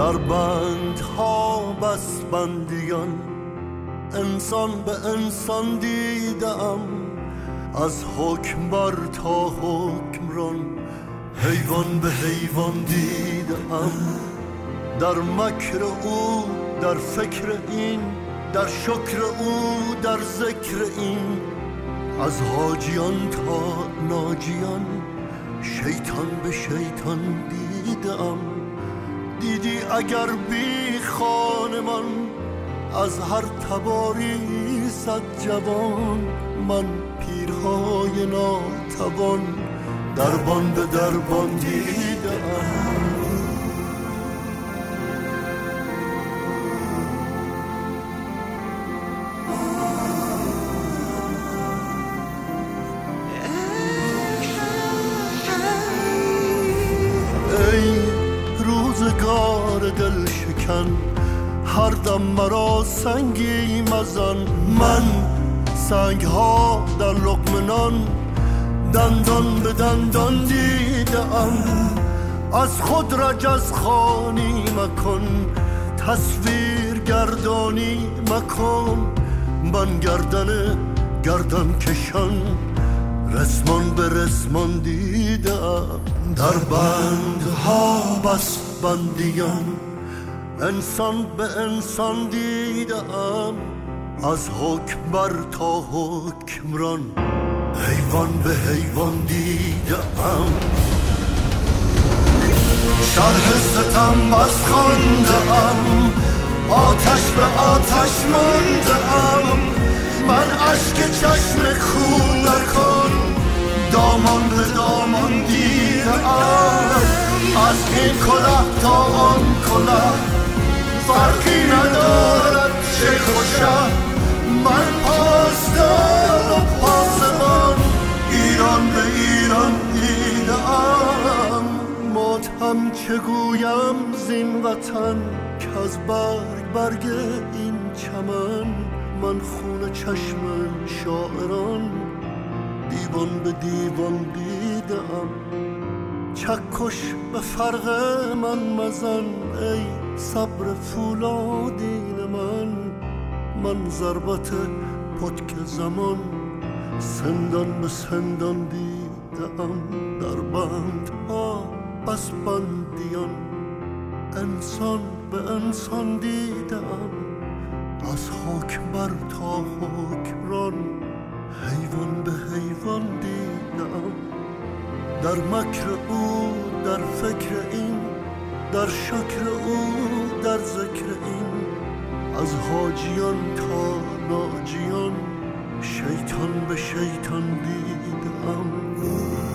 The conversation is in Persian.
در بندها بس بندیان، انسان به انسان دیدم، از حکمبر تا حکمران، حیوان به حیوان دیدم. در مکر او، در فکر این، در شکر او، در ذکر این، از حاجیان تا ناجیان، شیطان به شیطان دیدم. دیدی اگر بی خانمان، از هر تباری صد جوان، من پیرهای ناتوان دربان به دربان دیدم. ای روزگار دل شکن، هر دم مرا سنگی مزن. من سنگ ها در لقمه نان، دندان به دندان دیدم. از خود رجز خوانی مکن، تصویر گردانی مکن. من گردن کشان، رسمان به رسمان دیدم. در بندها بس بندیان، انسان به انسان دیدم. از حکمبر تا حکمران، حیوان به حیوان دیدم. شرح ستم بس خواندم، آتش به آتش ماندم. من اشک چشم کودکان، دامان به دامان دیدم. از این کلاه تا آن کلاه، فرقی ندارد شیخ و شه. من پاسدار و پاسبان، ایران به ایران دیدم. ماتم چگویم زین وطن، که از برگ این چمن. من خون چشم شاعران، دیوان به دیوان دیدم. چکش به فرق من مزن، ای صبر فولادین من. من ضربت پتک زمان، سندان به سندان دیدم. در بندها بس بندیان، انسان به انسان دیدم. از حکمبر تا حکمران، حیوان به حیوان دیدم. در مکر او، در فکر این، در شکر او، در ذکر این، از حاجیان تا ناجیان، شیطان به شیطان دیدم.